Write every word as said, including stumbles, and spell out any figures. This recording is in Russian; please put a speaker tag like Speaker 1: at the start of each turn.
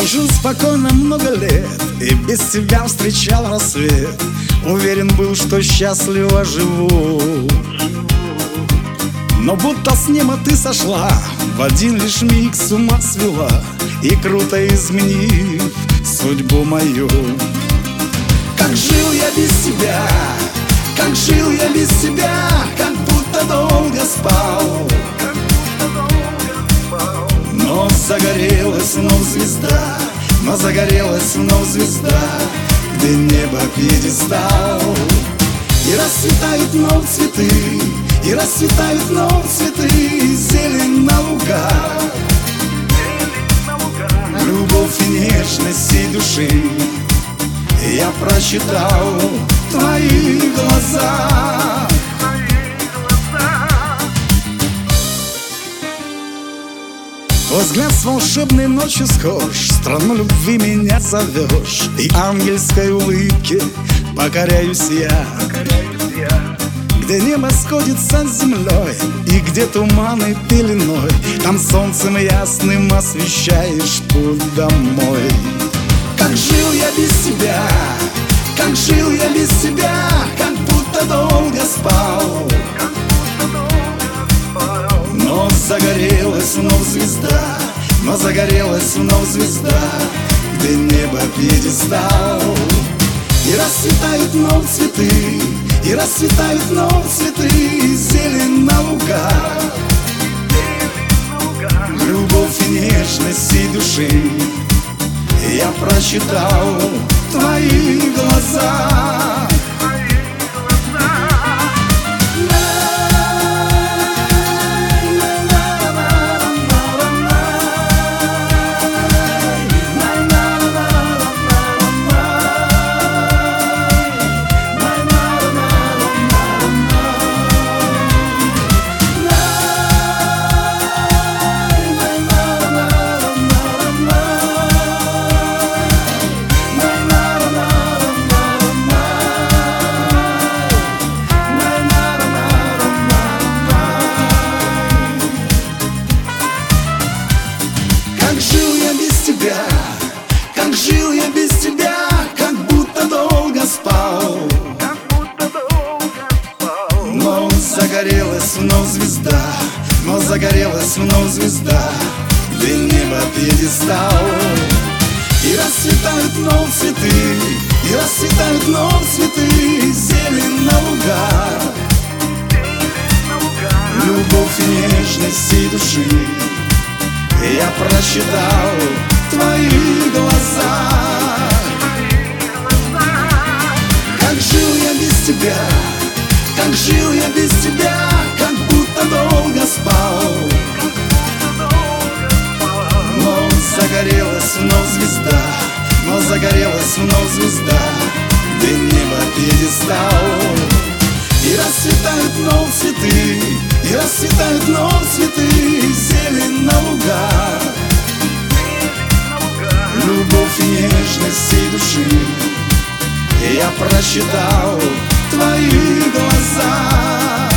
Speaker 1: Я жил спокойно много лет и без тебя встречал рассвет. Уверен был, что счастливо живу, но будто с неба ты сошла, в один лишь миг с ума свела, и круто изменив судьбу мою. Как жил я без тебя, как жил я без тебя, как будто долго спал. Но загорелась вновь звезда, но загорелась вновь звезда, где небо пьедестал. И расцветают вновь цветы, и расцветают вновь цветы, зелень на лугах. Любовь и нежность всей души я прочитал в твоих глазах. Твой взгляд с волшебной ночью схож, в страну любви меня зовешь, и ангельской улыбке покоряюсь я. Где небо сходится с землей, и где туманы пеленой, там солнцем ясным освещаешь путь домой. Как жил я без тебя, как жил я без тебя, как будто долго спал. Но загорелась вновь звезда, но загорелась вновь звезда, где небо пьедестал. И расцветают вновь цветы, и расцветают вновь цветы, зелень на лугах. Любовь и нежность всей души я прочитал в твоих глазах. Как жил я без тебя, как будто долго спал. Но загорелась вновь звезда, но загорелась вновь звезда, где небо пьедестал. И расцветают вновь цветы, и расцветают вновь цветы, зелень на лугах. Любовь и нежность всей души я прочитал в твоих глазах. Как жил я без тебя, как жил я без тебя, как будто долго спал. Но загорелась вновь звезда, но загорелась вновь звезда, где небо пьедестал. И расцветают вновь цветы, и расцветают вновь цветы, зелень на лугах. Любовь и нежность всей души я прочитал в твоих глазах.